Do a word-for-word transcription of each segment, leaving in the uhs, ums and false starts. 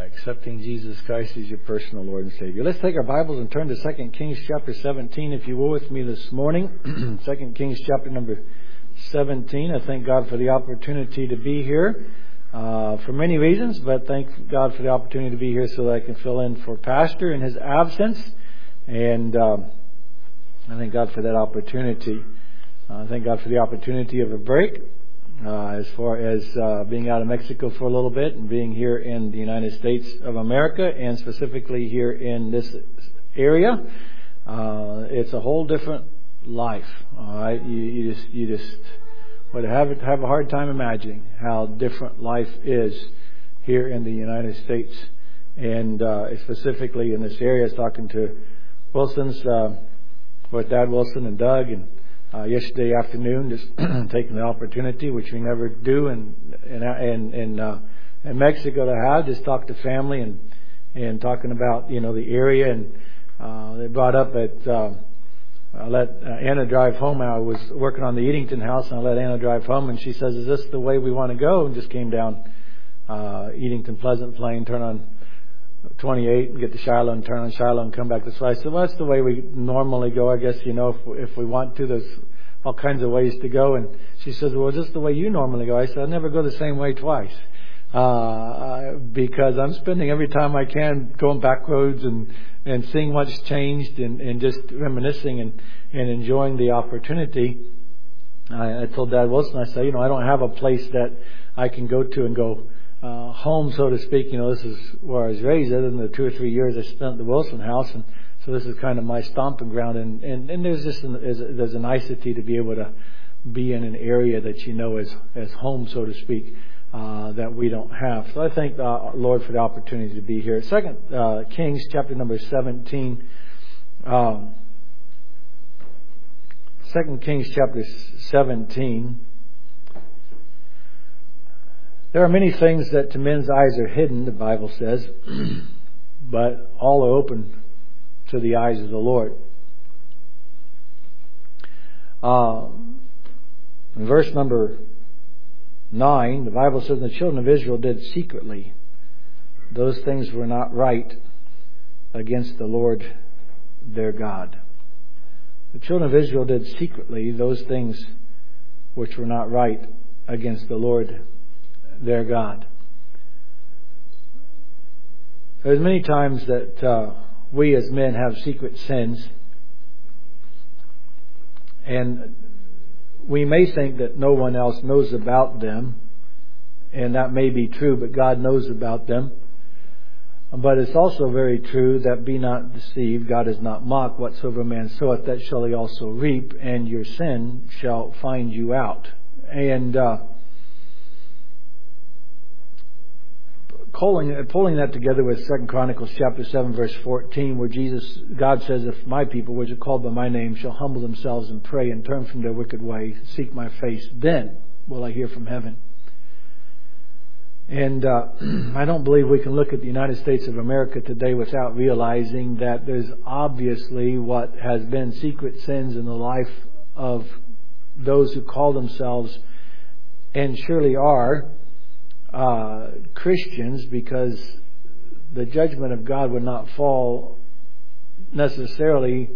accepting Jesus Christ as your personal Lord and Savior. Let's take our Bibles and turn to Second Kings chapter seventeen, if you will, with me this morning. Second Kings chapter number seventeen. I thank God for the opportunity to be here uh, for many reasons, but thank God for the opportunity to be here so that I can fill in for Pastor in his absence. And um, I thank God for that opportunity. Uh, thank God for the opportunity of a break. Uh, as far as uh, being out of Mexico for a little bit and being here in the United States of America, and specifically here in this area, uh, it's a whole different life. All right, you, you just you just would have have a hard time imagining how different life is here in the United States, and uh, specifically in this area. I was talking to Wilson's uh, with Dad Wilson and Doug and. Uh, yesterday afternoon, just taking the opportunity, which we never do in in in, in, uh, in Mexico, to have just talk to family and and talking about you know the area, and uh, they brought up that uh, I let uh, Anna drive home. I was working on the Eatington house, and I let Anna drive home, and she says, "Is this the way we want to go?" And just came down uh, Eatington Pleasant Plain, turn on twenty-eight and get to Shiloh and turn on Shiloh and come back this way. I said, well, that's the way we normally go. I guess, you know, if, if we want to, there's all kinds of ways to go. And she says, well, is this the way you normally go? I said, I never go the same way twice. Uh, because I'm spending every time I can going back roads and, and seeing what's changed and, and just reminiscing and, and enjoying the opportunity. I, I told Dad Wilson, I said, you know, I don't have a place that I can go to and go, Uh, home, so to speak. You know, this is where I was raised. Other than the two or three years I spent at the Wilson house, and so this is kind of my stomping ground. And, and, and there's just an, there's a nicety to be able to be in an area that you know as as home, so to speak, uh, that we don't have. So I thank the Lord for the opportunity to be here. Second uh, Kings chapter number seventeen. Um, Second Kings chapter seventeen. There are many things that to men's eyes are hidden, the Bible says, but all are open to the eyes of the Lord. Uh, in verse number nine, the Bible says, the children of Israel did secretly those things were not right against the Lord their God. The children of Israel did secretly those things which were not right against the Lord their God. There's many times that uh, we as men have secret sins, and we may think that no one else knows about them, and that may be true, but God knows about them. But it's also very true that be not deceived, God is not mocked. Whatsoever man soweth, that shall he also reap, and your sin shall find you out. And uh, Pulling, pulling that together with Second Chronicles chapter seven verse fourteen, where Jesus, God says, if my people which are called by my name shall humble themselves and pray and turn from their wicked way, seek my face, then will I hear from heaven. And uh, I don't believe we can look at the United States of America today without realizing that there's obviously what has been secret sins in the life of those who call themselves, and surely are, Uh, Christians, because the judgment of God would not fall necessarily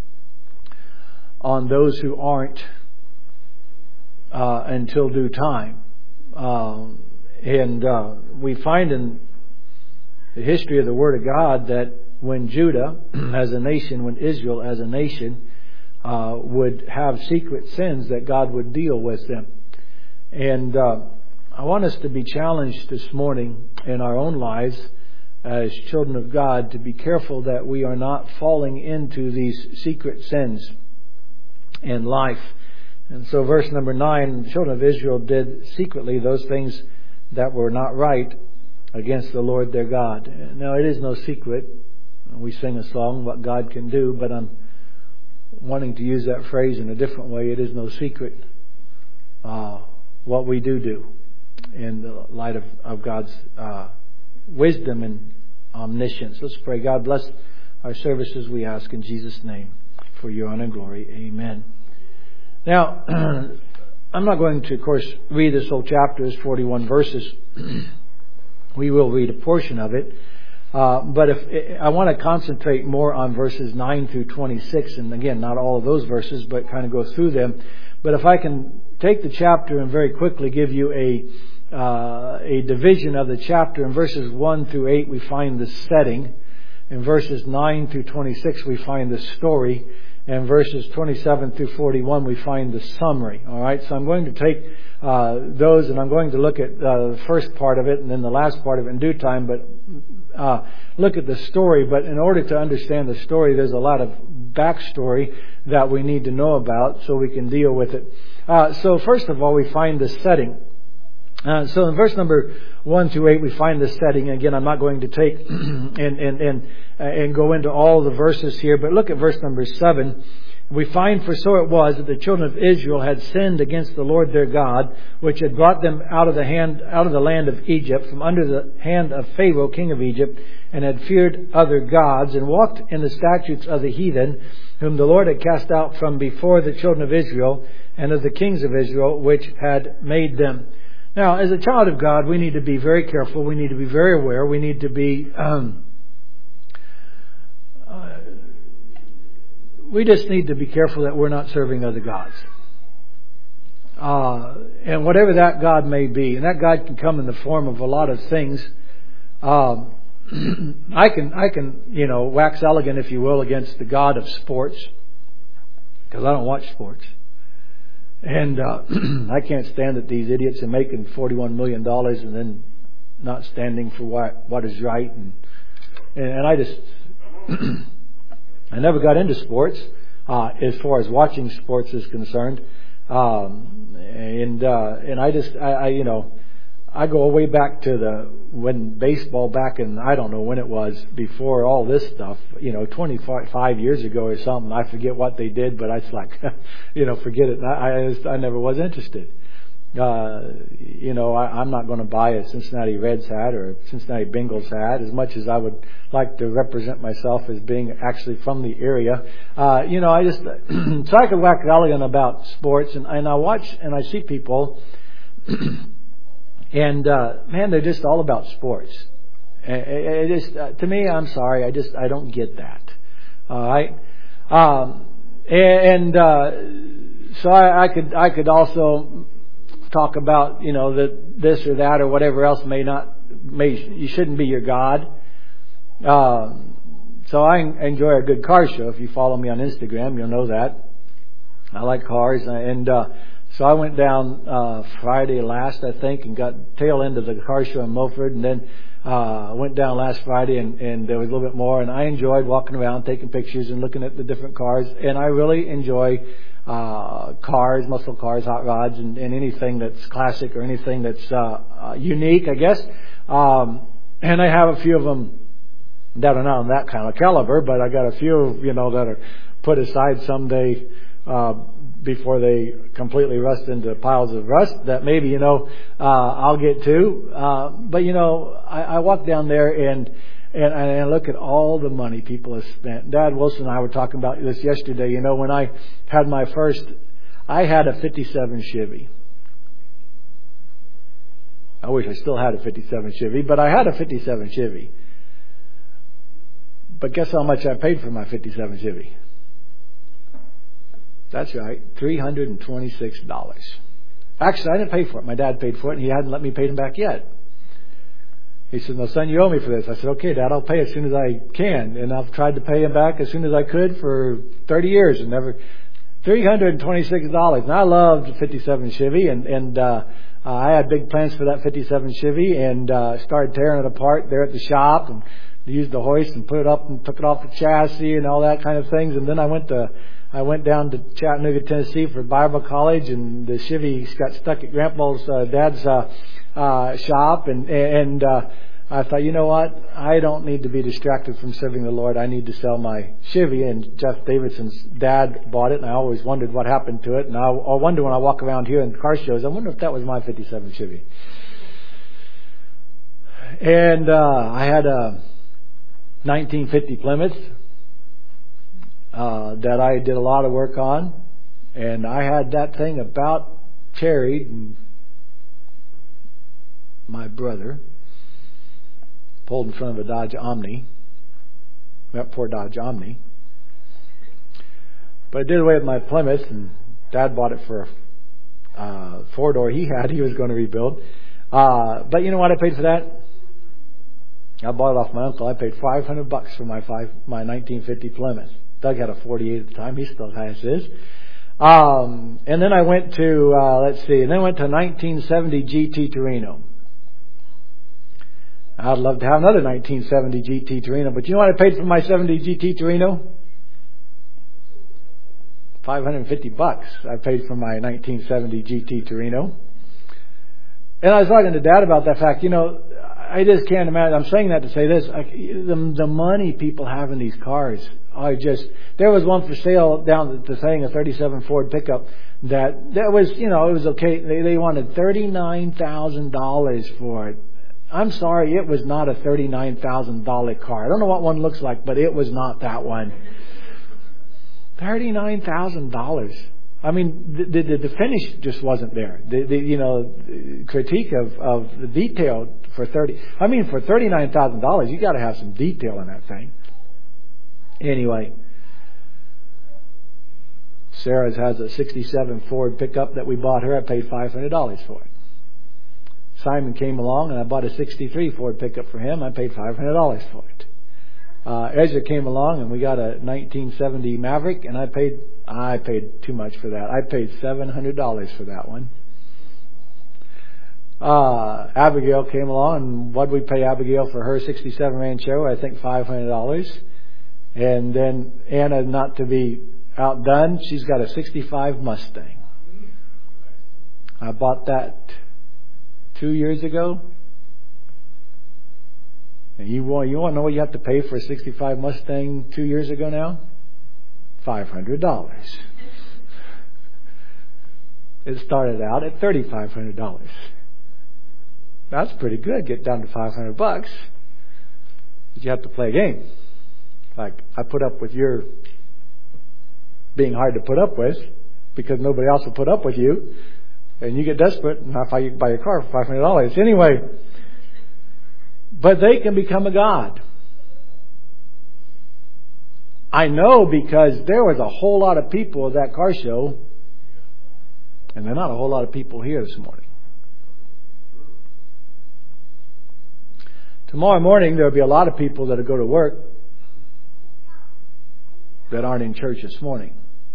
on those who aren't uh, until due time. Uh, and uh, we find in the history of the Word of God that when Judah as a nation, when Israel as a nation uh, would have secret sins, that God would deal with them. And uh, I want us to be challenged this morning in our own lives as children of God to be careful that we are not falling into these secret sins in life. And so verse number nine, the children of Israel did secretly those things that were not right against the Lord their God. Now, it is no secret. We sing a song, What God Can Do, but I'm wanting to use that phrase in a different way. It is no secret uh, what we do do. In the light of, of God's uh, wisdom and omniscience. Let's pray. God bless our services, we ask in Jesus' name, for your honor and glory. Amen. Now, I'm not going to, of course, read this whole chapter. It's forty-one verses. We will read a portion of it. Uh, but if I want to concentrate more on verses nine through twenty-six, and again, not all of those verses, but kind of go through them. But if I can take the chapter and very quickly give you a uh, a division of the chapter, in verses one through eight we find the setting. In verses nine through twenty-six we find the story. And verses twenty-seven through forty-one we find the summary. All right, so I'm going to take uh, those, and I'm going to look at uh, the first part of it and then the last part of it in due time. But uh, look at the story. But in order to understand the story, there's a lot of backstory that we need to know about so we can deal with it. Uh, so first of all, we find the setting. Uh, so in verse number one through eight, we find the setting. Again, I'm not going to take and and and uh, and go into all the verses here, but look at verse number seven. We find, for so it was that the children of Israel had sinned against the Lord their God, which had brought them out of the hand out of the land of Egypt, from under the hand of Pharaoh, king of Egypt, and had feared other gods, and walked in the statutes of the heathen, whom the Lord had cast out from before the children of Israel, and of the kings of Israel, which had made them. Now, as a child of God, we need to be very careful. We need to be very aware. We need to be... Um, uh, we just need to be careful that we're not serving other gods. Uh, and whatever that God may be, and that God can come in the form of a lot of things. Um, I can, I can, you know, wax elegant, if you will, against the God of sports, because I don't watch sports. And uh, I can't stand that these idiots are making forty-one million dollars and then not standing for what what is right. And and I just I never got into sports uh, as far as watching sports is concerned. Um, and uh, and I just I, I you know I go way back to the when baseball back in I don't know when it was before all this stuff, you know, twenty-five years ago or something. I forget what they did, but I was like, you know, forget it. I I, just, I never was interested. Uh, you know, I, I'm not going to buy a Cincinnati Reds hat or a Cincinnati Bengals hat, as much as I would like to represent myself as being actually from the area. Uh, you know, I just so I could wax elegant about sports, and, and I watch and I see people. And, uh, man, they're just all about sports. It, it just, uh, to me, I'm sorry, I just, I don't get that. All right. Um, and, uh, so I, I could, I could also talk about, you know, that this or that or whatever else may not, may, you shouldn't be your God. Um, so I enjoy a good car show. If you follow me on Instagram, you'll know that. I like cars, and, uh, So I went down uh, Friday last, I think, and got tail end of the car show in Milford, and then uh, went down last Friday, and, and there was a little bit more. And I enjoyed walking around, taking pictures, and looking at the different cars. And I really enjoy uh, cars, muscle cars, hot rods, and, and anything that's classic or anything that's uh, uh, unique, I guess. Um, and I have a few of them that are not on that kind of caliber, but I got a few, you know, that are put aside someday. Uh, before they completely rust into piles of rust that maybe, you know, uh, I'll get to. Uh, but, you know, I, I walk down there and, and, and I look at all the money people have spent. Dad Wilson and I were talking about this yesterday. You know, when I had my first, I had a fifty-seven Chevy. I wish I still had a fifty-seven Chevy, but I had a fifty-seven Chevy. But guess how much I paid for my fifty-seven Chevy? That's right, three hundred twenty-six dollars. Actually, I didn't pay for it. My dad paid for it, and he hadn't let me pay him back yet. He said, "No, son, you owe me for this." I said, "Okay, Dad, I'll pay as soon as I can." And I've tried to pay him back as soon as I could for thirty years, and never. three hundred twenty-six dollars. And I loved the fifty-seven Chevy, and and uh, uh, I had big plans for that fifty-seven Chevy, and uh, started tearing it apart there at the shop, and used the hoist and put it up and took it off the chassis and all that kind of things. And then I went to. I went down to Chattanooga, Tennessee for Bible college, and the Chevy got stuck at Grandpa's uh, dad's uh, uh, shop, and and uh, I thought, you know what? I don't need to be distracted from serving the Lord. I need to sell my Chevy. And Jeff Davidson's dad bought it, and I always wondered what happened to it. And I, I wonder when I walk around here in car shows, I wonder if that was my fifty-seven Chevy. And uh, I had a nineteen fifty Plymouth. Uh, that I did a lot of work on, and I had that thing about carried my brother pulled in front of a Dodge Omni. That poor Dodge Omni. But I did away with my Plymouth, and Dad bought it for a uh, four-door he had. He was going to rebuild. Uh, but you know what I paid for that? I bought it off my uncle. I paid five hundred bucks for my five my nineteen fifty Plymouth. Doug had a forty-eight at the time. He still has his. Um, and then I went to uh, let's see, and then I went to a nineteen seventy G T Torino. I'd love to have another nineteen seventy G T Torino, but you know what I paid for my seventy G T Torino? five hundred fifty bucks I paid for my nineteen seventy G T Torino. And I was talking to Dad about that fact. You know, I just can't imagine. I'm saying that to say this. I, the, the money people have in these cars. I just, there was one for sale down at the thing, a thirty-seven Ford pickup that, that was, you know, it was okay. They, they wanted thirty-nine thousand dollars for it. I'm sorry, it was not a thirty-nine thousand dollars car. I don't know what one looks like, but it was not that one. thirty-nine thousand dollars. I mean, the, the, the finish just wasn't there. The, the you know, critique of, of the detail for thirty. I mean, for thirty-nine thousand dollars, you got to have some detail in that thing. Anyway, Sarah's has a sixty-seven Ford pickup that we bought her. I paid five hundred dollars for it. Simon came along and I bought a sixty-three Ford pickup for him. I paid five hundred dollars for it. Uh, Ezra came along and we got a nineteen seventy Maverick, and I paid I paid too much for that. I paid seven hundred dollars for that one. Uh, Abigail came along, and what did we pay Abigail for her sixty-seven Rancho? I think five hundred dollars. And then Anna, not to be outdone, she's got a sixty-five Mustang. I bought that two years ago. And you want you want to know what you have to pay for a sixty-five Mustang two years ago now? Five hundred dollars. It started out at thirty-five hundred dollars. That's pretty good. Get down to five hundred bucks. But you have to play a game. Like, I put up with your being hard to put up with because nobody else will put up with you, and you get desperate, and I you buy your car for five hundred dollars anyway. But they can become a god. I know because there was a whole lot of people at that car show, and there are not a whole lot of people here this morning. Tomorrow morning there will be a lot of people that will go to work that aren't in church this morning.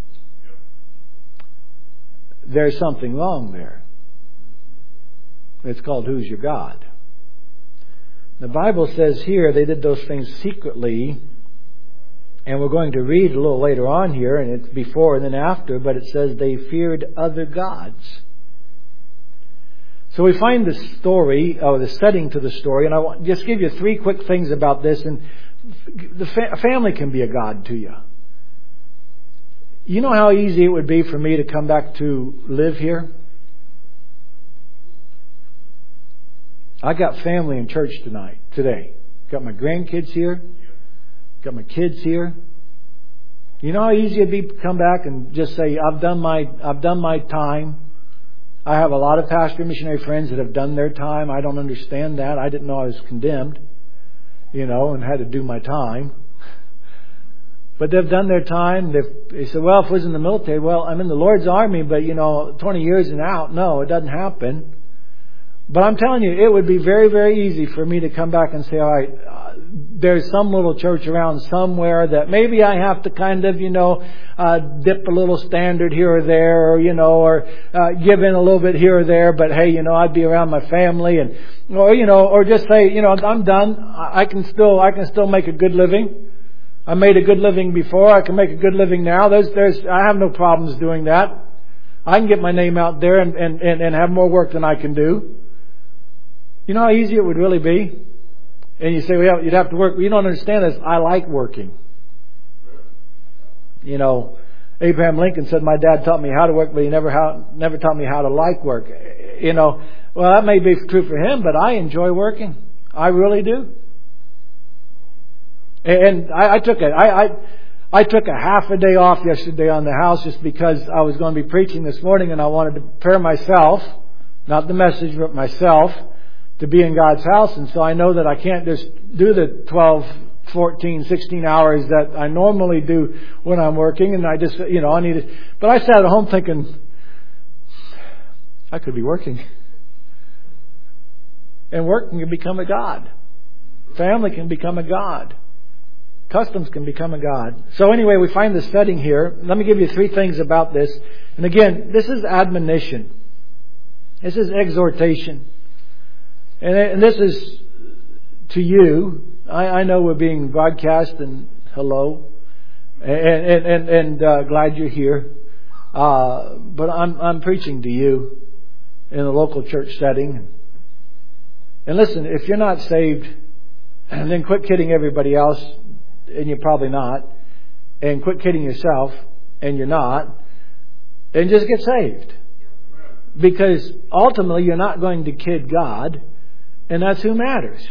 There's something wrong there. It's called Who's Your God? The Bible says here they did those things secretly, and we're going to read a little later on here, and it's before and then after, but it says they feared other gods. So we find the story, or the setting to the story, and I want just give you three quick things about this, and the fa- family can be a god to you. You know how easy it would be for me to come back to live here? I got family in church tonight, today. Got my grandkids here. Got my kids here. You know how easy it'd be to come back and just say, I've done my, I've done my time. I have a lot of pastor missionary friends that have done their time. I don't understand that. I didn't know I was condemned, you know, and had to do my time. But they've done their time. They've, they said, well, if I was in the military, well, I'm in the Lord's army, but, you know, twenty years and out. No, it doesn't happen. But I'm telling you, it would be very, very easy for me to come back and say, all right, uh, there's some little church around somewhere that maybe I have to kind of, you know, uh, dip a little standard here or there, or, you know, or uh, give in a little bit here or there. But hey, you know, I'd be around my family, and or you know, or just say, you know, I'm done. I can still, I can still make a good living. I made a good living before. I can make a good living now. There's, there's, I have no problems doing that. I can get my name out there and, and, and, and have more work than I can do. You know how easy it would really be? And you say, well, you'd have to work. You don't understand this. I like working. You know, Abraham Lincoln said, my dad taught me how to work, but he never how, never taught me how to like work. You know, well, that may be true for him, but I enjoy working. I really do. And I, I took a, I, I, I took a half a day off yesterday on the house just because I was going to be preaching this morning, and I wanted to prepare myself, not the message, but myself, to be in God's house. And so I know that I can't just do the twelve, fourteen, sixteen hours that I normally do when I'm working. And I just, you know, I need it. But I sat at home thinking, I could be working. And work can become a god. Family can become a god. Customs can become a god. So anyway, we find the setting here. Let me give you three things about this. And again, this is admonition. This is exhortation. And, and this is to you. I, I know we're being broadcast, and hello. And, and, and, and uh, glad you're here. Uh, but I'm, I'm preaching to you in a local church setting. And listen, if you're not saved, then quit kidding everybody else, and you're probably not. And quit kidding yourself, and you're not. And just get saved. Because ultimately you're not going to kid God, and that's who matters.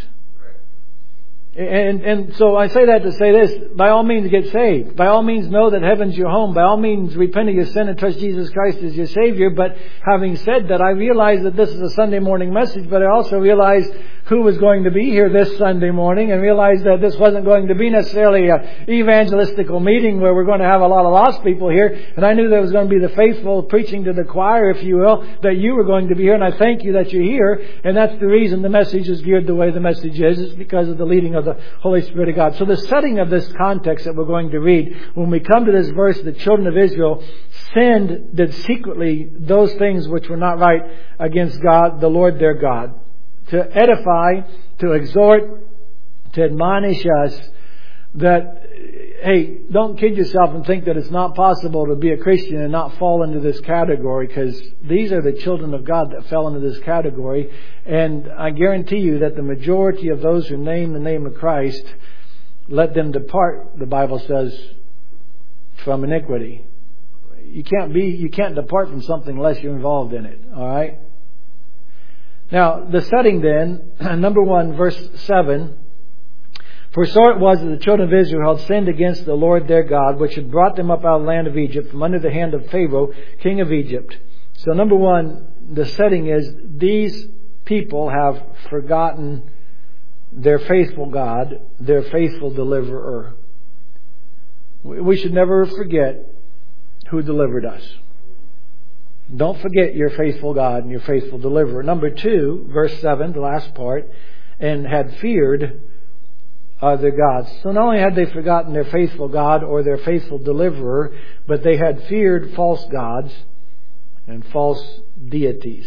And and so I say that to say this: by all means get saved. By all means know that heaven's your home. By all means repent of your sin and trust Jesus Christ as your Savior. But having said that, I realize that this is a Sunday morning message, but I also realize who was going to be here this Sunday morning, and realized that this wasn't going to be necessarily an evangelistical meeting where we're going to have a lot of lost people here. And I knew there was going to be the faithful preaching to the choir, if you will, that you were going to be here. And I thank you that you're here. And that's the reason the message is geared the way the message is. It's because of the leading of the Holy Spirit of God. So the setting of this context that we're going to read, when we come to this verse, the children of Israel sinned, did secretly those things which were not right against God, the Lord their God. To edify, to exhort, to admonish us that, hey, don't kid yourself and think that it's not possible to be a Christian and not fall into this category, because these are the children of God that fell into this category. And I guarantee you that the majority of those who name the name of Christ, let them depart, the Bible says, from iniquity. You can't be, you can't depart from something unless you're involved in it. All right? Now, the setting then, number one, verse seven. For so it was that the children of Israel had sinned against the Lord their God, which had brought them up out of the land of Egypt from under the hand of Pharaoh, king of Egypt. So number one, the setting is these people have forgotten their faithful God, their faithful deliverer. We should never forget who delivered us. Don't forget your faithful God and your faithful deliverer. Number two, verse seven, the last part, and had feared other gods. So not only had they forgotten their faithful God or their faithful deliverer, but they had feared false gods and false deities.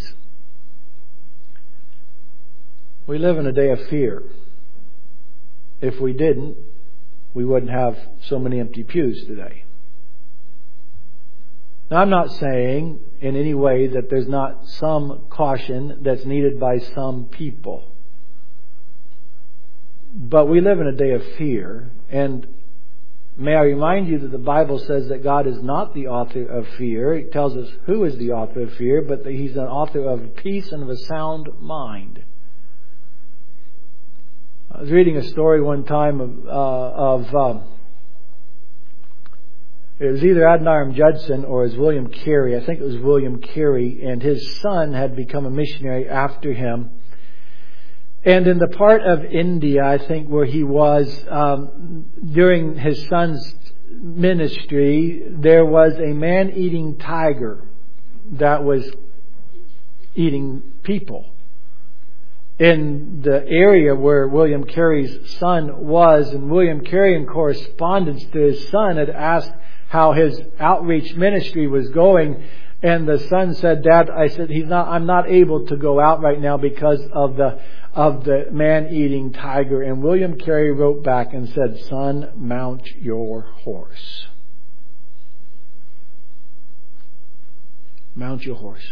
We live in a day of fear. If we didn't, we wouldn't have so many empty pews today. Now, I'm not saying in any way that there's not some caution that's needed by some people. But we live in a day of fear. And may I remind you that the Bible says that God is not the author of fear. It tells us who is the author of fear, but that He's an author of peace and of a sound mind. I was reading a story one time of... Uh, of um, It was either Adoniram Judson or it was William Carey. I think it was William Carey. And his son had become a missionary after him. And in the part of India, I think, where he was, um, during his son's ministry, there was a man-eating tiger that was eating people. In the area where William Carey's son was, and William Carey, in correspondence to his son, had asked how his outreach ministry was going, and the son said, "Dad, I said he's not. I'm not able to go out right now because of the of the man-eating tiger." And William Carey wrote back and said, "Son, mount your horse. Mount your horse.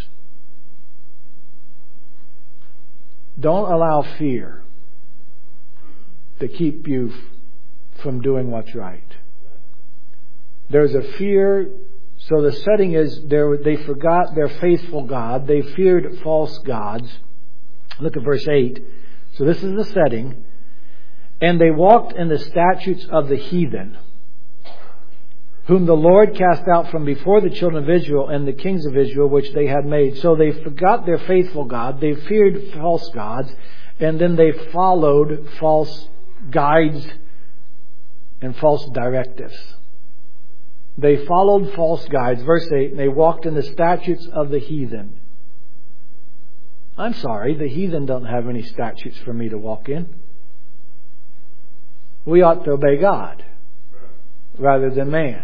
Don't allow fear to keep you from doing what's right." There's a fear. So the setting is there, they forgot their faithful God. They feared false gods. Look at verse eight. So this is the setting. And they walked in the statutes of the heathen, whom the Lord cast out from before the children of Israel and the kings of Israel, which they had made. So they forgot their faithful God. They feared false gods. and then they followed false guides and false directives. They followed false guides. Verse eight, they walked in the statutes of the heathen. I'm sorry, the heathen don't have any statutes for me to walk in. We ought to obey God rather than man.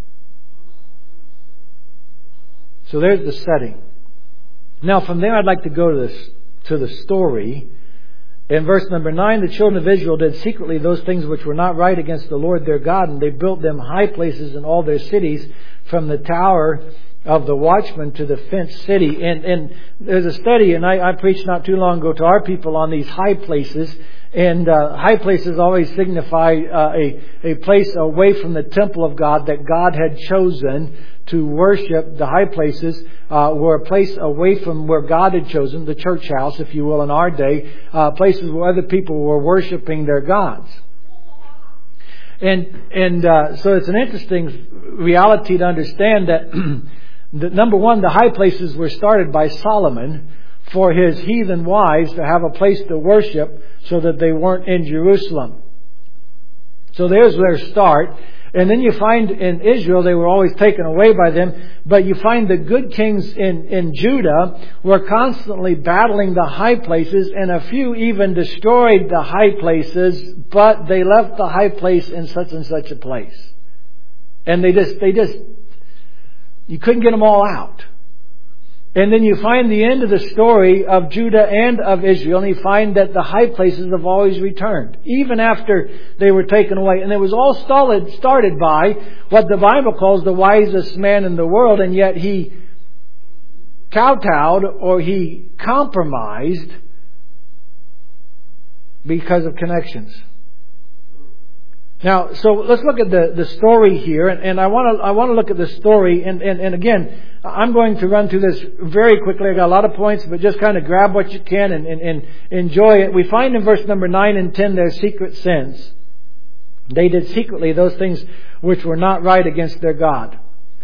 So there's the setting. Now from there I'd like to go to this to the story. In verse number nine, the children of Israel did secretly those things which were not right against the Lord their God, and they built them high places in all their cities, from the tower of the watchman to the fenced city. And, and there's a study, and I, I preached not too long ago to our people on these high places. And uh, high places always signify uh, a, a place away from the temple of God that God had chosen to worship. The high places uh, were a place away from where God had chosen, the church house, if you will, in our day, uh, places where other people were worshiping their gods. And and uh, so it's an interesting reality to understand that, that, number one, the high places were started by Solomon for his heathen wives to have a place to worship so that they weren't in Jerusalem. So there's their start. And then you find in Israel, they were always taken away by them. But you find the good kings in, in Judah were constantly battling the high places. And a few even destroyed the high places. But they left the high place in such and such a place. And they just, they just, you couldn't get them all out. And then you find the end of the story of Judah and of Israel, and you find that the high places have always returned, even after they were taken away. And it was all started, started by what the Bible calls the wisest man in the world, and yet he kowtowed or he compromised because of connections. Now, so let's look at the, the story here, and, and I want to I want to look at the story, and, and, and again, I'm going to run through this very quickly. I got a lot of points, but just kind of grab what you can and, and, and enjoy it. We find in verse number nine and ten their secret sins. They did secretly those things which were not right against their God.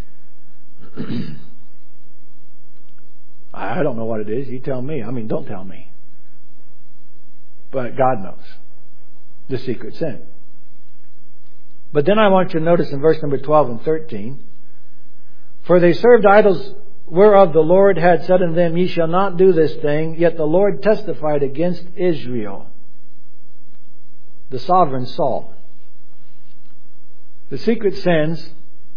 I don't know what it is. You tell me. I mean, don't tell me. But God knows the secret sin. But then I want you to notice in verse number twelve and thirteen, for they served idols whereof the Lord had said unto them, ye shall not do this thing, yet the Lord testified against Israel, the sovereign Saul. The secret sins,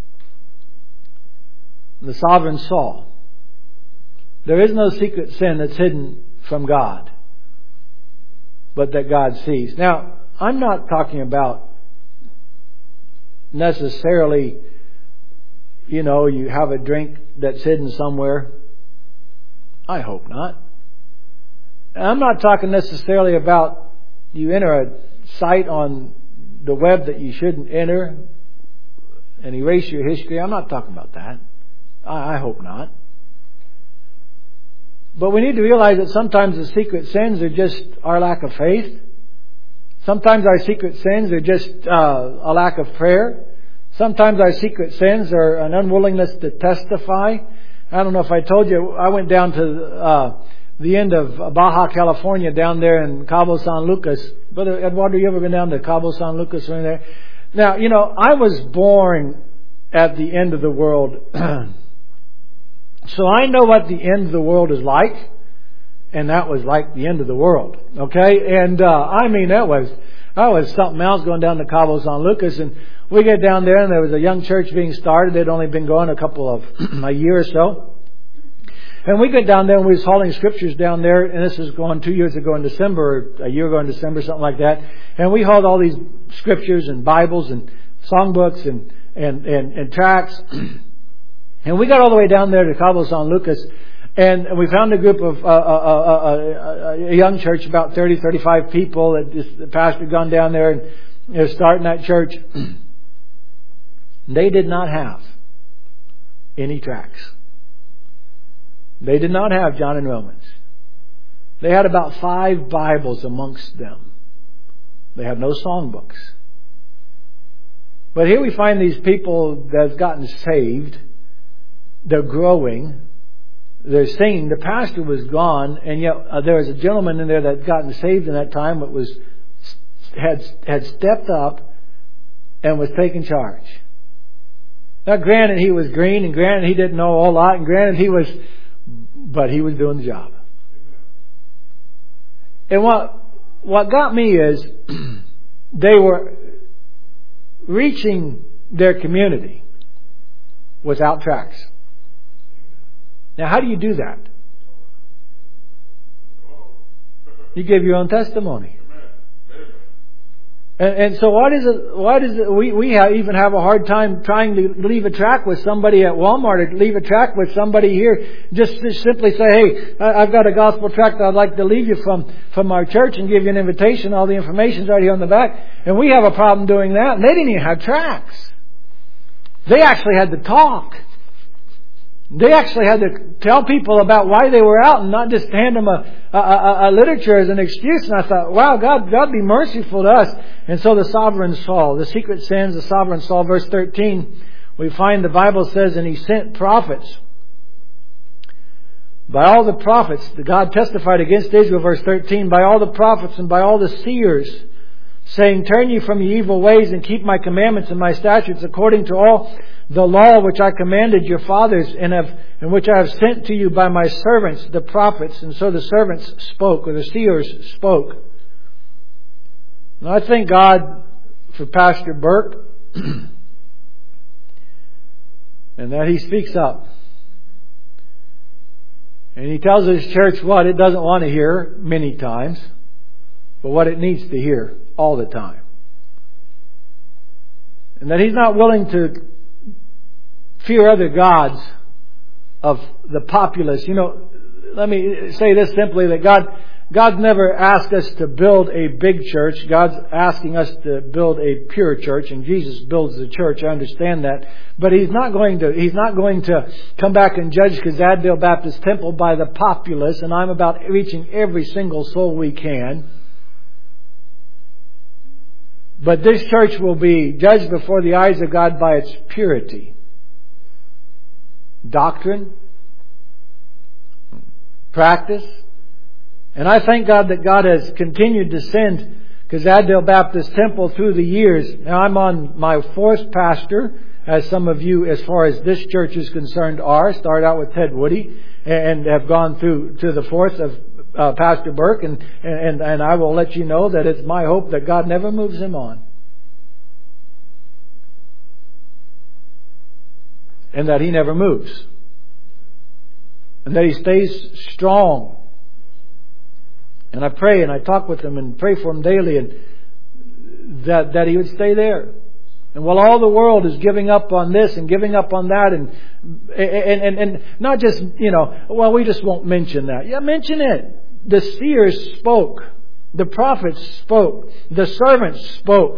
the sovereign Saul. There is no secret sin that's hidden from God, but that God sees. Now, I'm not talking about necessarily, you know, you have a drink that's hidden somewhere. I hope not. I'm not talking necessarily about you enter a site on the web that you shouldn't enter and erase your history. I'm not talking about that. I, I hope not. But we need to realize that sometimes the secret sins are just our lack of faith. Sometimes our secret sins are just uh, a lack of prayer. Sometimes our secret sins are an unwillingness to testify. I don't know if I told you, I went down to uh, the end of Baja California, down there in Cabo San Lucas. Brother Eduardo, you ever been down to Cabo San Lucas or there? Now, you know, I was born at the end of the world. So I know what the end of the world is like. And that was like the end of the world. Okay? And, uh, I mean, that was, that was something else going down to Cabo San Lucas. And we get down there and there was a young church being started. They'd only been going a couple of, a year or so. And we get down there and we was hauling scriptures down there. And this is going two years ago in December, or a year ago in December, something like that. And we hauled all these scriptures and Bibles and songbooks and, and, and, and tracts. And we got all the way down there to Cabo San Lucas. And we found a group of uh, uh, uh, uh, a young church, about thirty, thirty-five people. That this, the pastor had gone down there and you know, starting that church. They did not have any tracts. They did not have John and Romans. They had about five Bibles amongst them. They have no songbooks. But here we find these people that have gotten saved. They're growing. they're singing. The pastor was gone, and yet uh, there was a gentleman in there that had gotten saved in that time that was had had stepped up and was taking charge. Now, granted, he was green, and granted, he didn't know a whole lot, and granted, he was, but he was doing the job. And what what got me is they were reaching their community without tracts. Now, how do you do that? You give your own testimony. And, and so why does it, why does it, we, we have, even have a hard time trying to leave a tract with somebody at Walmart or leave a tract with somebody here? Just to simply say, hey, I've got a gospel tract that I'd like to leave you from, from our church and give you an invitation. All the information's right here on the back. And we have a problem doing that. And they didn't even have tracts. They actually had to talk. They actually had to tell people about why they were out and not just hand them a, a, a, a literature as an excuse. And I thought, wow, God, God be merciful to us. And so the sovereign Saul, the secret sins, the sovereign Saul, verse thirteen, we find the Bible says, and he sent prophets. By all the prophets, God testified against Israel, verse thirteen, by all the prophets and by all the seers, saying, turn ye from your evil ways and keep my commandments and my statutes according to all the law which I commanded your fathers and have, and which I have sent to you by my servants, the prophets. And so the servants spoke, or the seers spoke. And I thank God for Pastor Burke and that he speaks up. And he tells his church what it doesn't want to hear many times, but what it needs to hear all the time. And that he's not willing to fear other gods of the populace. You know, let me say this simply, that God, God's never asked us to build a big church. God's asking us to build a pure church, and Jesus builds the church. I understand that. But He's not going to, He's not going to come back and judge Kazadville Baptist Temple by the populace, and I'm about reaching every single soul we can. But this church will be judged before the eyes of God by its purity, doctrine, practice. And I thank God that God has continued to send Kazadville Baptist Temple through the years. Now I'm on my fourth pastor, as some of you, as far as this church is concerned, are. Started out with Ted Woody and have gone through to the fourth of Uh, Pastor Burke, and, and and I will let you know that it's my hope that God never moves him on, and that he never moves, and that he stays strong. And I pray and I talk with him and pray for him daily, and that that he would stay there. And while all the world is giving up on this and giving up on that, and and and, and not just, you know, well, we just won't mention that. Yeah, mention it. The seers spoke. The prophets spoke. The servants spoke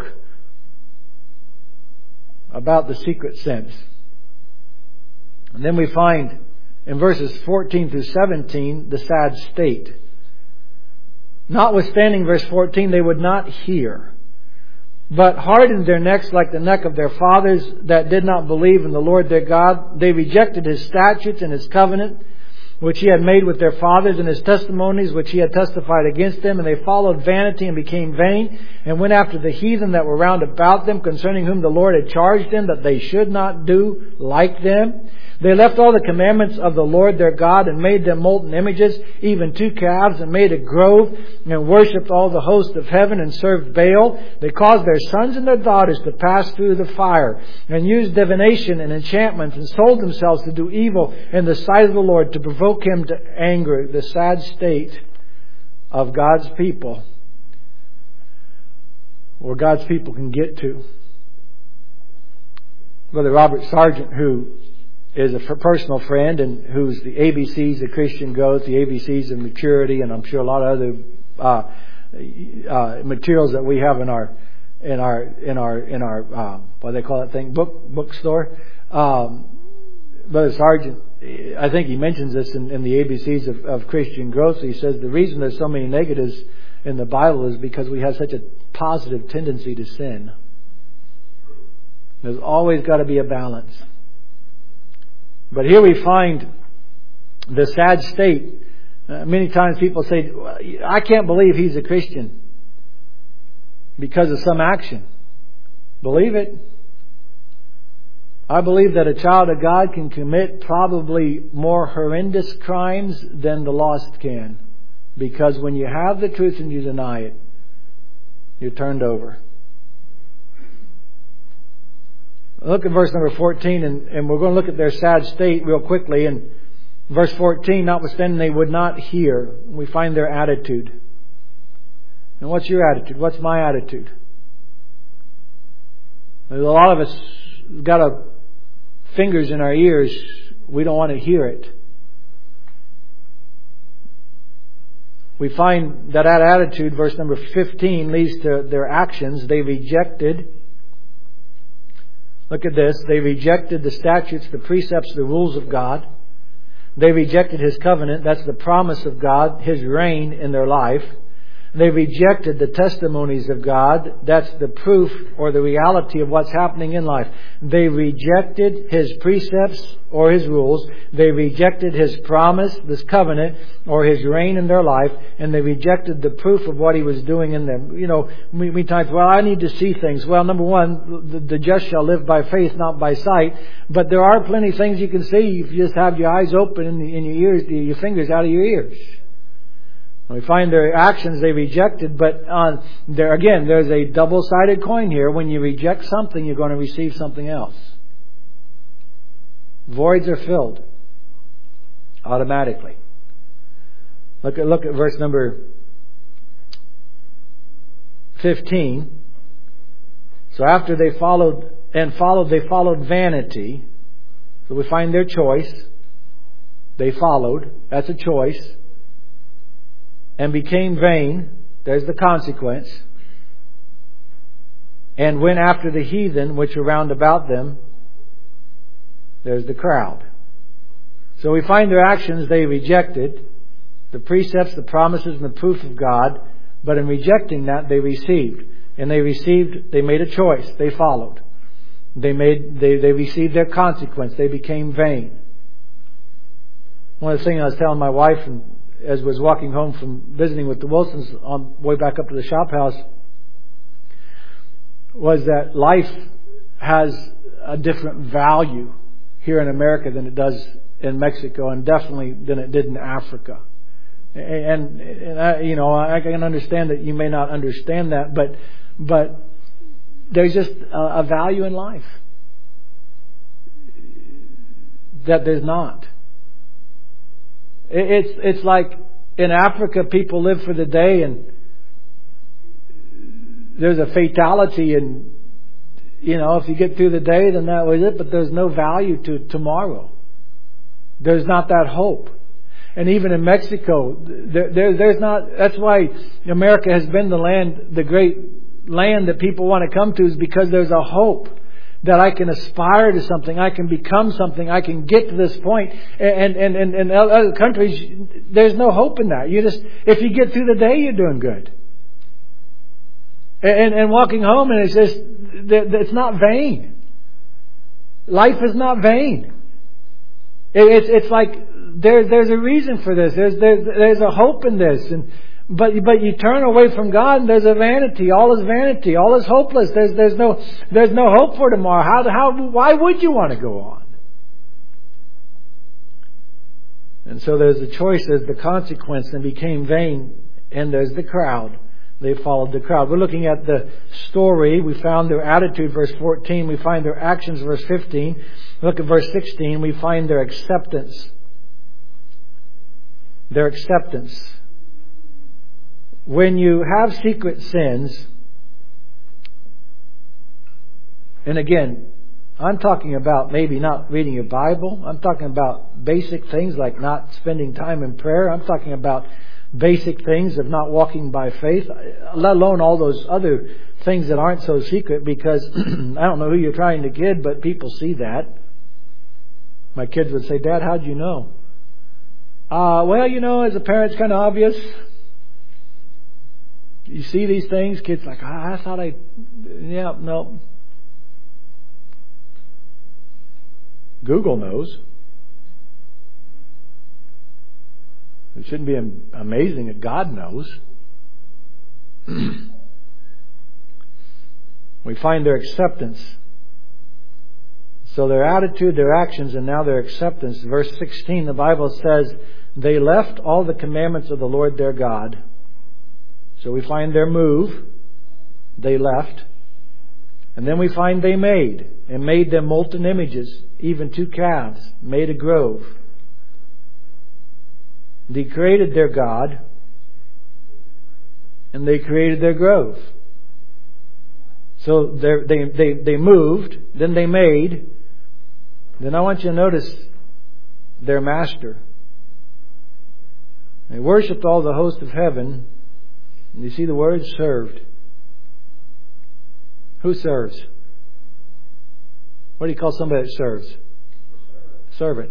about the secret sins. And then we find in verses fourteen through seventeen the sad state. Notwithstanding verse fourteen, they would not hear, but hardened their necks like the neck of their fathers that did not believe in the Lord their God. They rejected His statutes and His covenant, which He had made with their fathers, and His testimonies, which He had testified against them. And they followed vanity and became vain, and went after the heathen that were round about them, concerning whom the Lord had charged them that they should not do like them. They left all the commandments of the Lord their God, and made them molten images, even two calves, and made a grove, and worshipped all the host of heaven, and served Baal. They caused their sons and their daughters to pass through the fire, and used divination and enchantments, and sold themselves to do evil in the sight of the Lord, to provoke Him to anger. The sad state of God's people, where God's people can get to. Brother Robert Sargent, who is a personal friend and who's the A B Cs of Christian growth, the A B Cs of maturity, and I'm sure a lot of other uh, uh, materials that we have in our in our in our in our uh, what do they call that thing, book bookstore. Um, Brother Sargent, I think he mentions this in, in the A B Cs of, of Christian growth. He says the reason there's so many negatives in the Bible is because we have such a positive tendency to sin. There's always got to be a balance. But here we find the sad state. Uh, many times people say, I can't believe he's a Christian because of some action. Believe it. I believe that a child of God can commit probably more horrendous crimes than the lost can. Because when you have the truth and you deny it, you're turned over. Look at verse number fourteen, and, and we're going to look at their sad state real quickly. And verse fourteen, notwithstanding they would not hear, we find their attitude. And what's your attitude? What's my attitude? There's a lot of us got a fingers in our ears. We don't want to hear it. We find that that attitude, verse number fifteen, leads to their actions. They rejected. Look at this. They rejected the statutes, the precepts, the rules of God. They rejected His covenant. That's the promise of God, His reign in their life. They rejected the testimonies of God. That's the proof or the reality of what's happening in life. They rejected His precepts or His rules. They rejected His promise, this covenant, or His reign in their life. And they rejected the proof of what He was doing in them. You know, we, we type, well, I need to see things. Well, number one, the, the just shall live by faith, not by sight. But there are plenty of things you can see if you just have your eyes open and, and your ears, your fingers out of your ears. We find their actions they rejected, but uh, there again, there's a double-sided coin here. When you reject something, you're going to receive something else. Voids are filled automatically. Look at look at verse number fifteen. So after they followed and followed, they followed vanity. So we find their choice. They followed. That's a choice. And became vain. There's the consequence. And went after the heathen which were round about them. There's the crowd. So we find their actions they rejected. The precepts, the promises, and the proof of God. But in rejecting that, they received. And they received, they made a choice. They followed. They made, they, they received their consequence. They became vain. One of the things I was telling my wife, and as was walking home from visiting with the Wilsons on the way back up to the shop house, was that life has a different value here in America than it does in Mexico, and definitely than it did in Africa. And, and I, you know, I can understand that you may not understand that, but but there's just a, a value in life that there's not. It's it's like in Africa, people live for the day, and there's a fatality, and you know, if you get through the day, then that was it. But there's no value to tomorrow. There's not that hope. And even in Mexico, there, there there's not. That's why America has been the land, the great land that people want to come to, is because there's a hope that I can aspire to something, I can become something, I can get to this point. And and and in other countries, there's no hope in that. You just, if you get through the day, you're doing good. And and walking home, and it's just, it's not vain. Life is not vain. It's it's like there's there's a reason for this. There's there's there's a hope in this, and. But but you turn away from God, and there's a vanity. All is vanity. All is hopeless. There's there's no there's no hope for tomorrow. How how why would you want to go on? And so there's the choice, there's the consequence, and became vain. And there's the crowd. They followed the crowd. We're looking at the story. We found their attitude, verse fourteen. We find their actions, verse fifteen. Look at verse sixteen. We find their acceptance. Their acceptance. When you have secret sins, and again, I'm talking about maybe not reading your Bible. I'm talking about basic things like not spending time in prayer. I'm talking about basic things of not walking by faith, let alone all those other things that aren't so secret, because I don't know who you're trying to kid, but people see that. My kids would say, "Dad, how'd you know?" Uh, well, you know, as a parent, it's kind of obvious. You see these things, kids like, ah, I thought I, yeah, no. Google knows. It shouldn't be amazing that God knows. We find their acceptance. So their attitude, their actions, and now their acceptance. Verse sixteen, the Bible says, they left all the commandments of the Lord their God. So we find their move. They left. And then we find they made. And made them molten images, even two calves, made a grove. They created their God. And they created their grove. So they, they, they moved. Then they made. Then I want you to notice their master. They worshipped all the host of heaven. And you see the word served. Who serves? What do you call somebody that serves? Servant.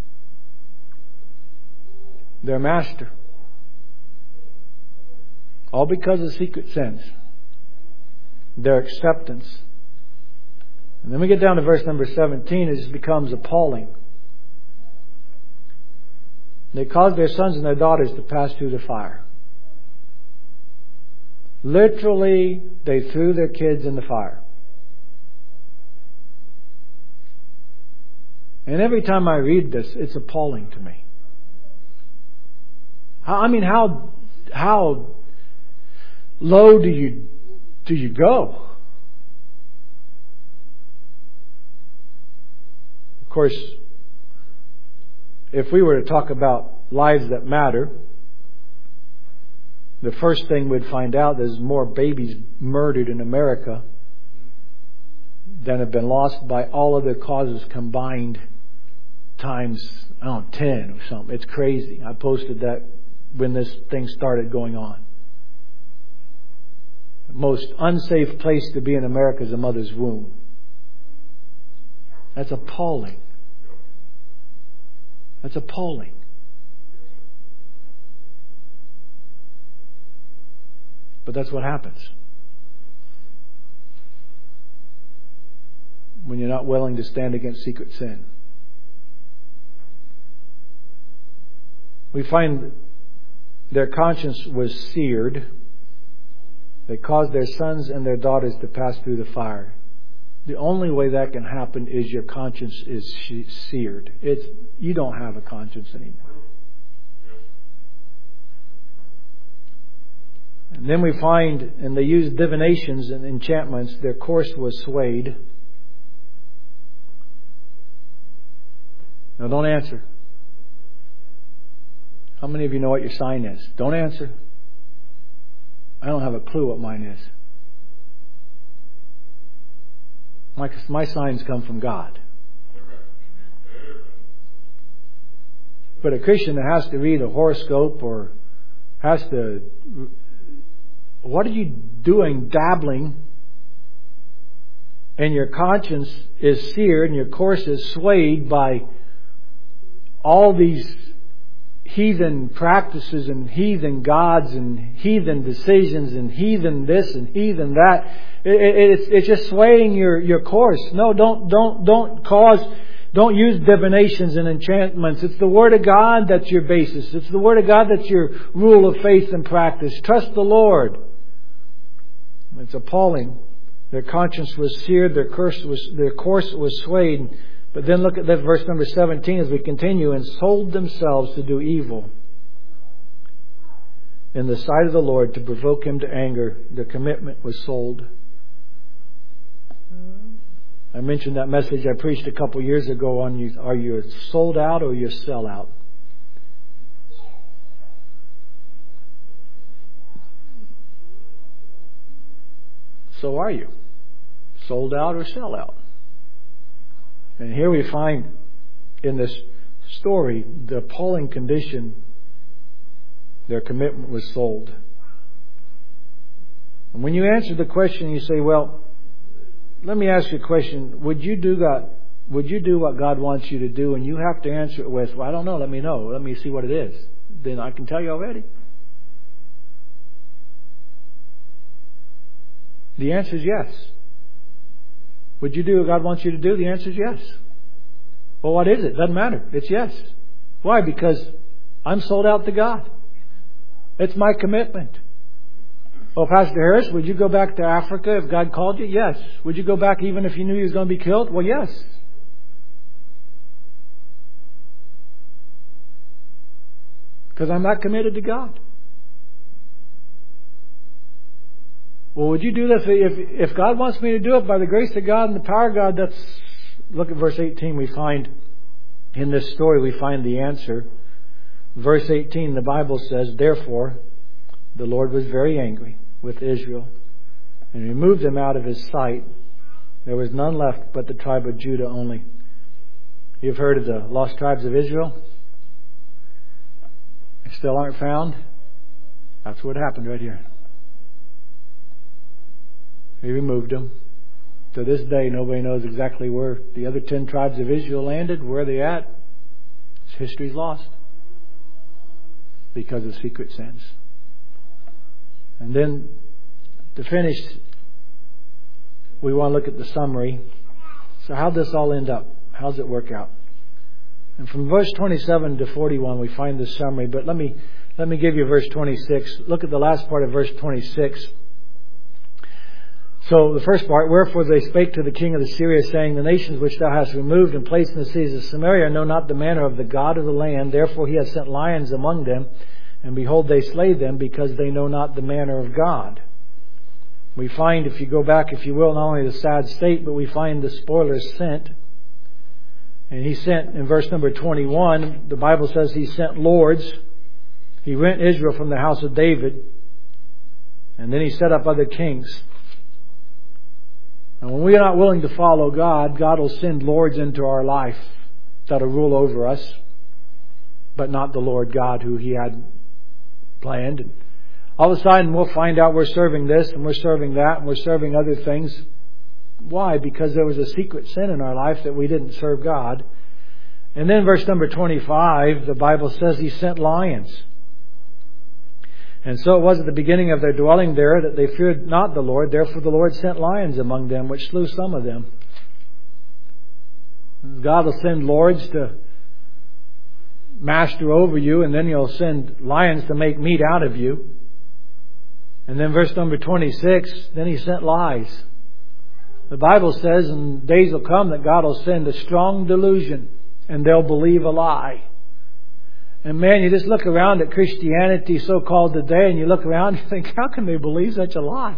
Their master. All because of secret sins. Their acceptance. And then we get down to verse number seventeen. It just becomes appalling. They caused their sons and their daughters to pass through the fire. Literally, they threw their kids in the fire. And every time I read this, it's appalling to me. I mean, how how low do you do you go? Of course, if we were to talk about lives that matter, the first thing we'd find out is more babies murdered in America than have been lost by all other causes combined times, I don't know, ten or something. It's crazy. I posted that when this thing started going on. The most unsafe place to be in America is a mother's womb. That's appalling. That's appalling. But that's what happens when you're not willing to stand against secret sin. We find their conscience was seared. They caused their sons and their daughters to pass through the fire. The only way that can happen is your conscience is seared. It's, you don't have a conscience anymore. And then we find, and they used divinations and enchantments, their course was swayed. Now don't answer. How many of you know what your sign is? Don't answer. I don't have a clue what mine is. My, my signs come from God. But a Christian that has to read a horoscope or has to... What are you doing dabbling and your conscience is seared and your course is swayed by all these heathen practices and heathen gods and heathen decisions and heathen this and heathen that? It, it, it's, it's just swaying your, your course. No, don't, don't, don't cause, don't use divinations and enchantments. It's the Word of God that's your basis. It's the Word of God that's your rule of faith and practice. Trust the Lord. It's appalling. Their conscience was seared. Their course was, their course was swayed. But then look at that verse number seventeen as we continue. And sold themselves to do evil in the sight of the Lord to provoke Him to anger. Their commitment was sold. I mentioned that message I preached a couple years ago on you. Are you sold out or you sell out? So are you sold out or sell out? And here we find in this story the appalling condition. Their commitment was sold. And when you answer the question, you say, well, let me ask you a question. Would you do God, would you do what God wants you to do? And you have to answer it with, well, I don't know. Let me know. Let me see what it is. Then I can tell you already. The answer is yes. Would you do what God wants you to do? The answer is yes. Well, what is it? Doesn't matter. It's yes. Why? Because I'm sold out to God. It's my commitment. Well, Pastor Harris, would you go back to Africa if God called you? Yes. Would you go back even if you knew you was going to be killed? Well, yes. Because I'm not committed to God. Well, would you do this? If, if God wants me to do it by the grace of God and the power of God, that's... Look at verse eighteen. We find, in this story, we find the answer. Verse eighteen, the Bible says, therefore, the Lord was very angry with Israel and removed them out of His sight. There was none left but the tribe of Judah only. You've heard of the lost tribes of Israel? They still aren't found? That's what happened right here. He removed them. To this day, nobody knows exactly where the other ten tribes of Israel landed, where they at. History's lost because of secret sins. And then, to finish, we want to look at the summary. So how'd this all end up? How's it work out? And from verse twenty-seven to forty-one, we find the summary. But let me let me give you verse twenty-six. Look at the last part of verse twenty-six. So the first part, wherefore they spake to the king of Assyria, saying, the nations which thou hast removed and placed in the cities of Samaria know not the manner of the God of the land. Therefore he hath sent lions among them, and behold, they slay them, because they know not the manner of God. We find, if you go back, if you will, not only the sad state, but we find the spoilers sent. And he sent, in verse number twenty-one, the Bible says he sent lords. He rent Israel from the house of David. And then he set up other kings. And when we are not willing to follow God, God will send lords into our life that'll rule over us, but not the Lord God who He had planned. And all of a sudden we'll find out we're serving this and we're serving that and we're serving other things. Why? Because there was a secret sin in our life that we didn't serve God. And then verse number twenty-five, the Bible says He sent lions. And so it was at the beginning of their dwelling there that they feared not the Lord. Therefore the Lord sent lions among them, which slew some of them. God will send lords to master over you, and then He'll send lions to make meat out of you. And then verse number twenty-six, then He sent lies. The Bible says in days will come that God will send a strong delusion, and they'll believe a lie. And man, you just look around at Christianity so-called today, and you look around and you think, how can they believe such a lie?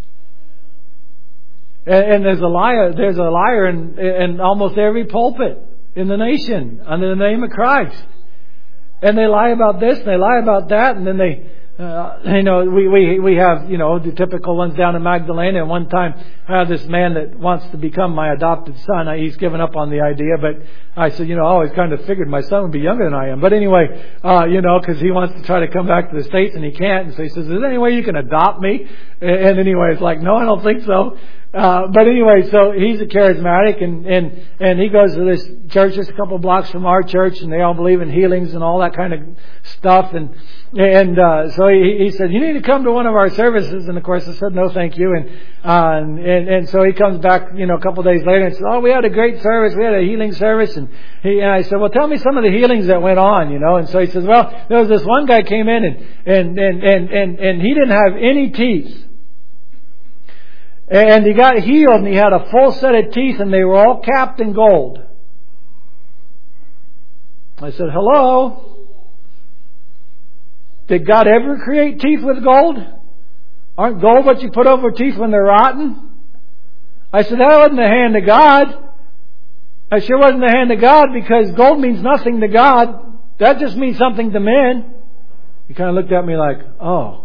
And, and there's a liar, there's a liar in, in almost every pulpit in the nation under the name of Christ. And they lie about this and they lie about that, and then they, uh, you know, we, we, we have, you know, the typical ones down in Magdalena. And one time I have this man that wants to become my adopted son. He's given up on the idea, but I said, you know, I always kind of figured my son would be younger than I am. But anyway, uh, you know, because he wants to try to come back to the States and he can't. And so he says, is there any way you can adopt me? And anyway, it's like, no, I don't think so. Uh, but anyway, so he's a charismatic, and, and, and he goes to this church just a couple of blocks from our church, and they all believe in healings and all that kind of stuff. And, and, uh, so he, he said, you need to come to one of our services. And of course I said, no, thank you. And, uh, and, and, and so he comes back, you know, a couple of days later and says, oh, we had a great service. We had a healing service. And he, and I said, well, tell me some of the healings that went on, you know. And so he says, well, there was this one guy came in and, and, and, and, and, and he didn't have any teeth. And he got healed, and he had a full set of teeth, and they were all capped in gold. I said, hello? Did God ever create teeth with gold? Aren't gold what you put over teeth when they're rotten? I said, that wasn't the hand of God. I sure wasn't the hand of God, because gold means nothing to God. That just means something to men. He kind of looked at me like, oh.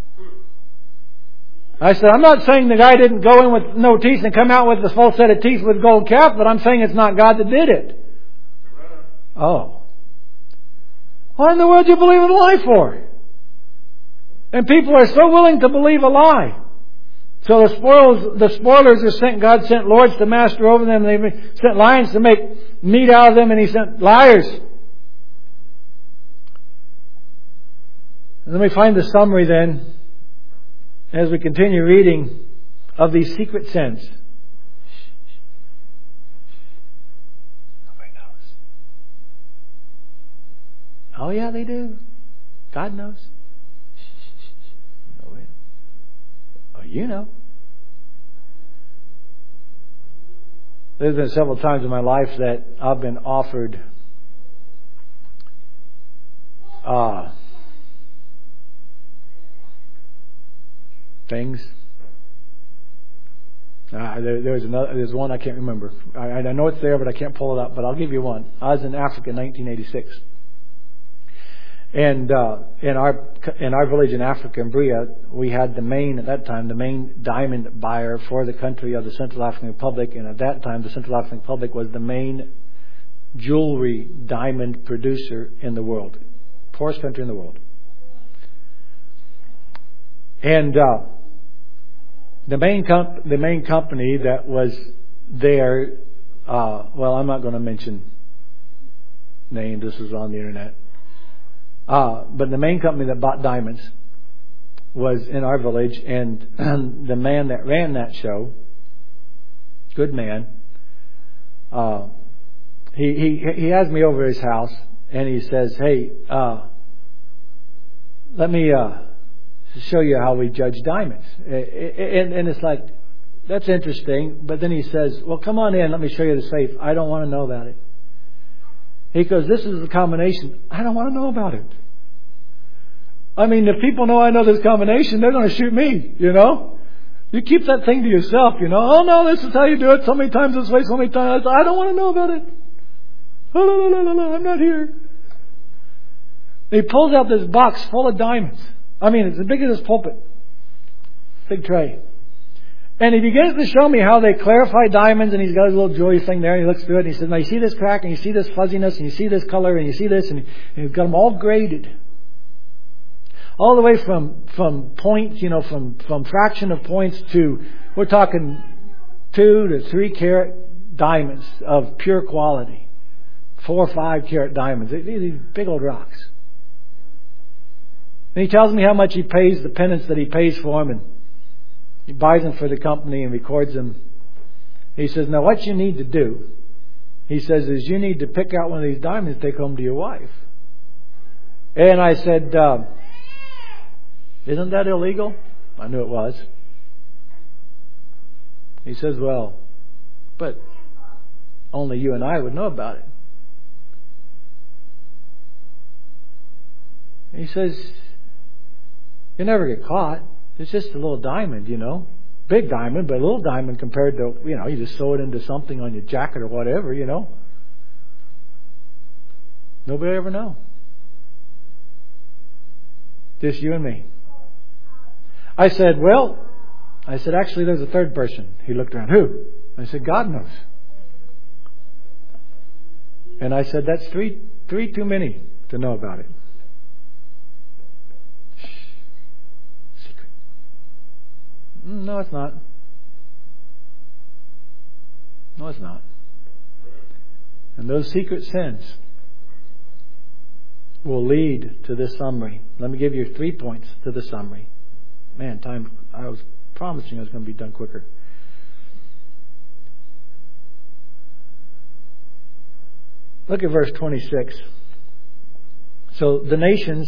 I said, I'm not saying the guy didn't go in with no teeth and come out with a full set of teeth with gold cap, but I'm saying it's not God that did it. Oh. What in the world do you believe in a lie for? And people are so willing to believe a lie. So the spoils, the spoilers are sent, God sent lords to master over them, and they sent lions to make meat out of them, and He sent liars. And then we find the summary then, as we continue reading, of these secret sins. Nobody knows. All Oh yeah, they do. God knows. Oh, wait. Oh, you know. There's been several times in my life that I've been offered uh, things. Uh, there, there's another. There's one I can't remember. I, I know it's there, but I can't pull it up. But I'll give you one. I was in Africa in nineteen eighty-six, and uh, in our in our village in Africa, in Bria, we had the main at that time the main diamond buyer for the country of the Central African Republic, and at that time the Central African Republic was the main jewelry diamond producer in the world, poorest country in the world, and. Uh, The main comp- the main company that was there, uh, well, I'm not going to mention names. This is on the internet. Uh, but the main company that bought diamonds was in our village, and the man that ran that show, good man, uh, he he he has me over his house, and he says, "Hey, uh, let me." Uh, To show you how we judge diamonds. And, and it's like, that's interesting. But then he says, well, come on in. Let me show you the safe. I don't want to know about it. He goes, this is the combination. I don't want to know about it. I mean, if people know I know this combination, they're going to shoot me, you know. You keep that thing to yourself, you know. Oh, no, this is how you do it. So many times this way, so many times. I don't want to know about it. Oh, no, no, no, no, no, I'm not here. He pulls out this box full of diamonds. I mean, it's as big as this pulpit. Big tray. And he begins to show me how they clarify diamonds, and he's got his little jewelry thing there, and he looks through it, and he says, now you see this crack, and you see this fuzziness, and you see this color, and you see this, and he's got them all graded. All the way from, from points, you know, from, from fraction of points to, we're talking two to three carat diamonds of pure quality. Four or five carat diamonds. These big old rocks. And he tells me how much he pays, the penance that he pays for them, and he buys them for the company and records them. He says, now what you need to do, he says, is you need to pick out one of these diamonds and take home to your wife. And I said, uh, isn't that illegal? I knew it was. He says, well, but only you and I would know about it. He says, you never get caught. It's just a little diamond, you know. Big diamond, but a little diamond compared to, you know, you just sew it into something on your jacket or whatever, you know. Nobody will ever know. Just you and me. I said, well, I said, actually, there's a third person. He looked around. Who? I said, God knows. And I said, that's three, three too many to know about it. No, it's not. No, it's not. And those secret sins will lead to this summary. Let me give you three points to the summary. Man, time, I was promising I was going to be done quicker. Look at verse twenty-six. So the nations,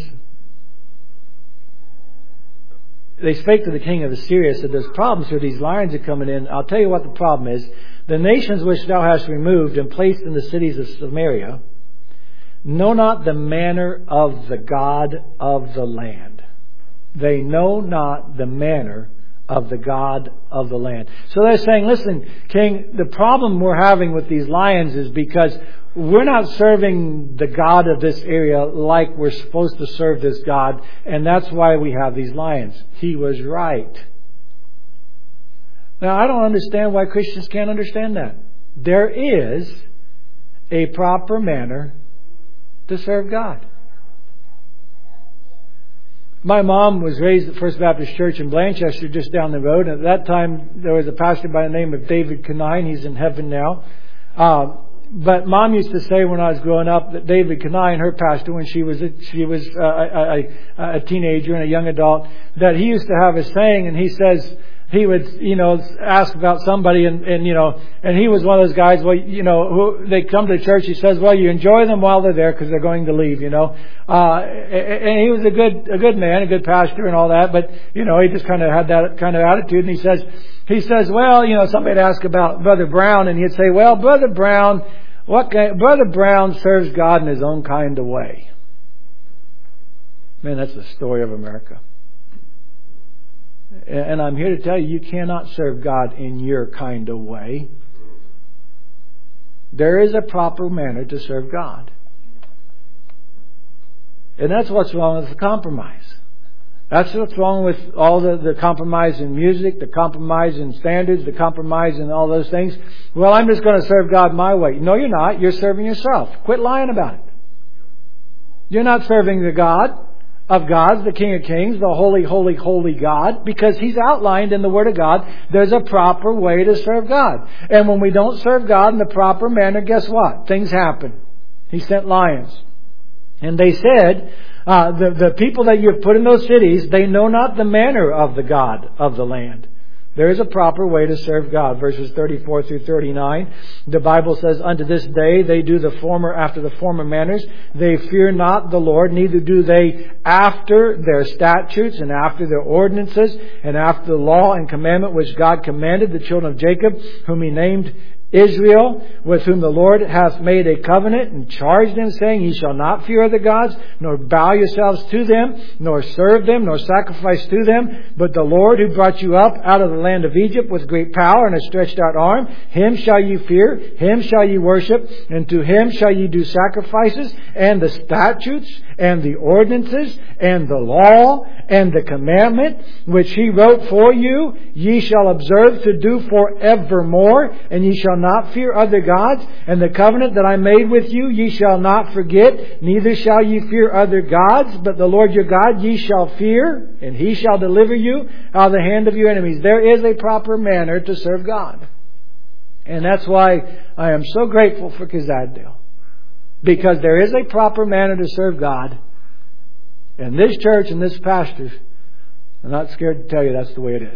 they spake to the king of Assyria, said, there's problems here. These lions are coming in. I'll tell you what the problem is. The nations which thou hast removed and placed in the cities of Samaria know not the manner of the God of the land. They know not the manner of the God of the land. So they're saying, listen, king, the problem we're having with these lions is because we're not serving the God of this area like we're supposed to serve this God, and that's why we have these lions. He was right. Now, I don't understand why Christians can't understand that. There is a proper manner to serve God. My mom was raised at First Baptist Church in Blanchester, just down the road. And at that time, there was a pastor by the name of David Canine. He's in heaven now. Uh, but Mom used to say when I was growing up that David Canine, her pastor, when she was a, she was a, a, a teenager and a young adult, that he used to have a saying, and he says he would, you know, ask about somebody and, and, you know, and he was one of those guys, well, you know, who they come to church, he says, well, you enjoy them while they're there because they're going to leave, you know. Uh, and he was a good, a good man, a good pastor and all that, but, you know, he just kind of had that kind of attitude. And he says, he says, well, you know, somebody would ask about Brother Brown and he'd say, well, Brother Brown, what kind, Brother Brown serves God in his own kind of way. Man, that's the story of America. And I'm here to tell you, you cannot serve God in your kind of way. There is a proper manner to serve God. And that's what's wrong with the compromise. That's what's wrong with all the, the compromise in music, the compromise in standards, the compromise in all those things. Well, I'm just going to serve God my way. No, you're not. You're serving yourself. Quit lying about it. You're not serving the God of gods, the King of Kings, the holy, holy, holy God, because He's outlined in the Word of God, there's a proper way to serve God. And when we don't serve God in the proper manner, guess what? Things happen. He sent lions. And they said, uh, the, the people that you have put in those cities, they know not the manner of the God of the land. There is a proper way to serve God. Verses thirty-four through thirty-nine. The Bible says, unto this day they do the former after the former manners. They fear not the Lord, neither do they after their statutes and after their ordinances and after the law and commandment which God commanded the children of Jacob, whom He named Israel, with whom the Lord hath made a covenant and charged them, saying, Ye shall not fear other gods, nor bow yourselves to them, nor serve them, nor sacrifice to them. But the Lord who brought you up out of the land of Egypt with great power and a stretched out arm, Him shall ye fear, Him shall ye worship, and to Him shall ye do sacrifices, and the statutes, and the ordinances, and the law, and the commandment, which He wrote for you, ye shall observe to do forevermore, and ye shall not fear other gods, and the covenant that I made with you ye shall not forget, neither shall ye fear other gods, but the Lord your God ye shall fear, and He shall deliver you out of the hand of your enemies. There is a proper manner to serve God. And that's why I am so grateful for Kazadale. Because there is a proper manner to serve God. And this church and this pastor, I'm not scared to tell you that's the way it is.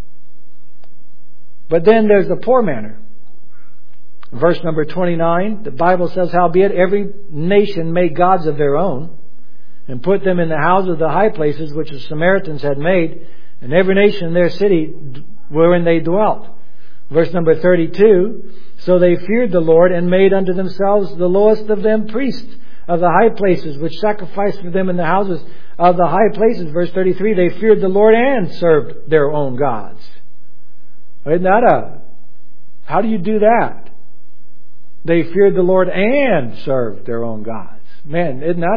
But then there's the poor manner. Verse number twenty-nine, the Bible says, howbeit every nation made gods of their own, and put them in the houses of the high places which the Samaritans had made, and every nation in their city wherein they dwelt. Verse number thirty-two, so they feared the Lord, and made unto themselves the lowest of them priests of the high places, which sacrificed for them in the houses of the high places. Verse thirty-three, they feared the Lord and served their own gods. Isn't that a... How do you do that? They feared the Lord and served their own gods. Man, isn't that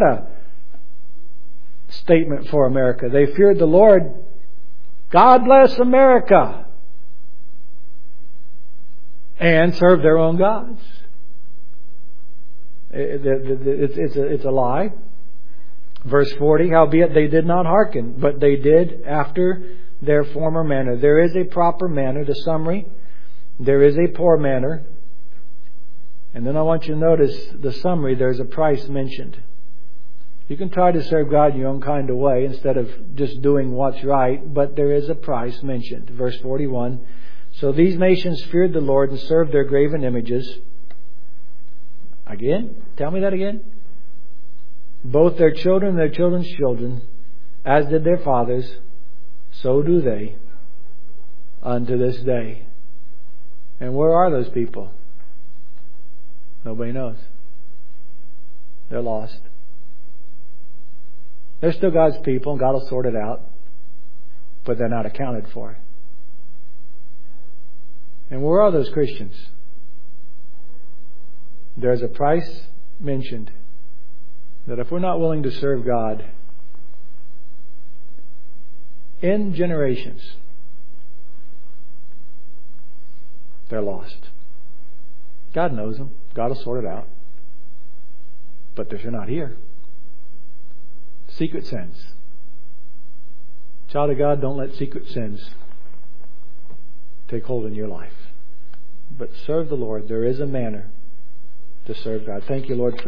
a statement for America? They feared the Lord. God bless America. And served their own gods. It's a, it's a lie. Verse forty, howbeit they did not hearken, but they did after their former manner. There is a proper manner, the summary. There is a poor manner. And then I want you to notice the summary. There's a price mentioned. You can try to serve God in your own kind of way instead of just doing what's right, but there is a price mentioned. Verse forty-one, so these nations feared the Lord and served their graven images. Again? Tell me that again. Both their children and their children's children, as did their fathers, so do they unto this day. And where are those people? Nobody knows. They're lost. They're still God's people, and God will sort it out, but they're not accounted for. And where are those Christians? There's a price mentioned that if we're not willing to serve God in generations, they're lost. God knows them. God will sort it out. But if you're not here, secret sins. Child of God, don't let secret sins take hold in your life. But serve the Lord. There is a manner to serve God. Thank you, Lord, for